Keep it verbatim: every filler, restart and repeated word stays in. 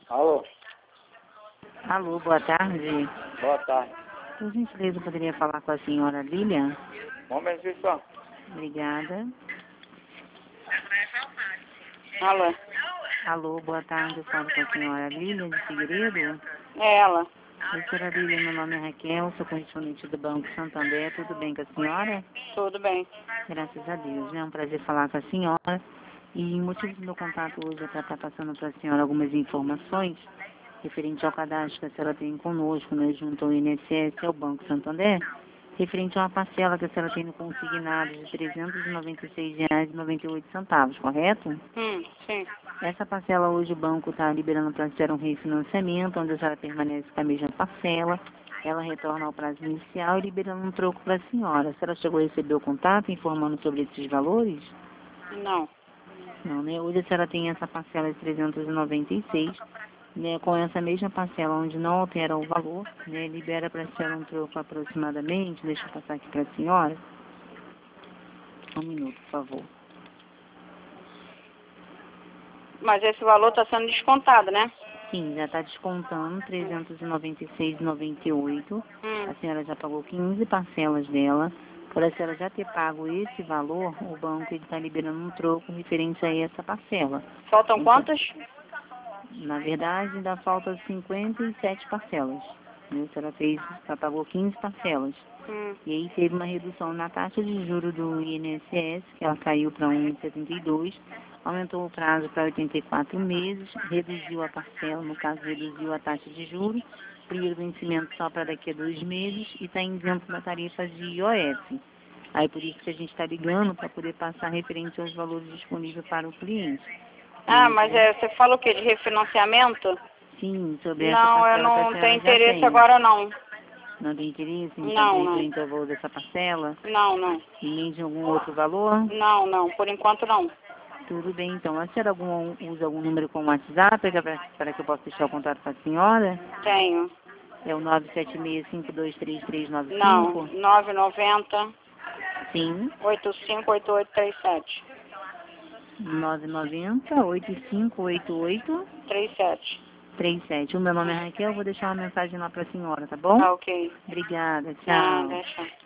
Alô? Alô, boa tarde. Boa tarde. Por gentileza, eu poderia falar com a senhora Lilian? Um momento só. Obrigada. Alô? Alô, boa tarde, eu falo com a senhora Lilian de Figueiredo. É ela. Oi, senhora Lilian, meu nome é Raquel, sou correspondente do Banco Santander. Tudo bem com a senhora? Tudo bem. Graças a Deus, né? É um prazer falar com a senhora. E o motivo do meu contato hoje é para estar passando para a senhora algumas informações referente ao cadastro que a senhora tem conosco, né, junto ao I N S S e ao Banco Santander, referente a uma parcela que a senhora tem no consignado de trezentos e noventa e seis reais e noventa e oito centavos, correto? Hum, sim. Essa parcela hoje o banco está liberando para a senhora um refinanciamento, onde a senhora permanece com a mesma parcela, ela retorna ao prazo inicial e liberando um troco para a senhora. A senhora chegou a receber o contato informando sobre esses valores? Não. Não, né? Hoje a senhora tem essa parcela de trezentos e noventa e seis, né? Com essa mesma parcela, onde não altera o valor, né? Libera para a senhora um troco aproximadamente, deixa eu passar aqui para a senhora. Um minuto, por favor. Mas esse valor está sendo descontado, né? Sim, já está descontando trezentos e noventa e seis reais e noventa e oito centavos. Hum. A senhora já pagou quinze parcelas dela. Por a senhora já ter pago esse valor, o banco está liberando um troco referente a essa parcela. Faltam Então, quantas? na verdade, ainda faltam cinquenta e sete parcelas. Né? A senhora fez, já pagou quinze parcelas. Hum. E aí teve uma redução na taxa de juros do I N S S, que ela caiu para um vírgula setenta e dois, aumentou o prazo para oitenta e quatro meses, reduziu a parcela, no caso reduziu a taxa de juros, primeiro vencimento só para daqui a dois meses e está isento da tarifa de I O F. Aí por isso que a gente está ligando para poder passar referente aos valores disponíveis para o cliente. Ah, Então, mas é, você fala o quê? De refinanciamento? sim, sobre essa Não, eu parcela que a não senhora tenho já interesse tem. agora não. Não tem interesse em Não, saber não. quanto é o valor dessa parcela? Não, não. E nem de algum outro valor? Não, não. Por enquanto não. Tudo bem, então. A senhora algum, usa algum número como WhatsApp para, para que eu possa deixar o contato com a senhora? Tenho. É o nove sete seis, cinco dois três três nove Não. cinco? nove nove zero, Sim. oito cinco oito oito três sete. nove nove zero, oito cinco oito oito três sete. três sete. O meu nome é Raquel, eu vou deixar uma mensagem lá para a senhora, tá bom? Tá ok. Obrigada, tchau. Nada, tchau.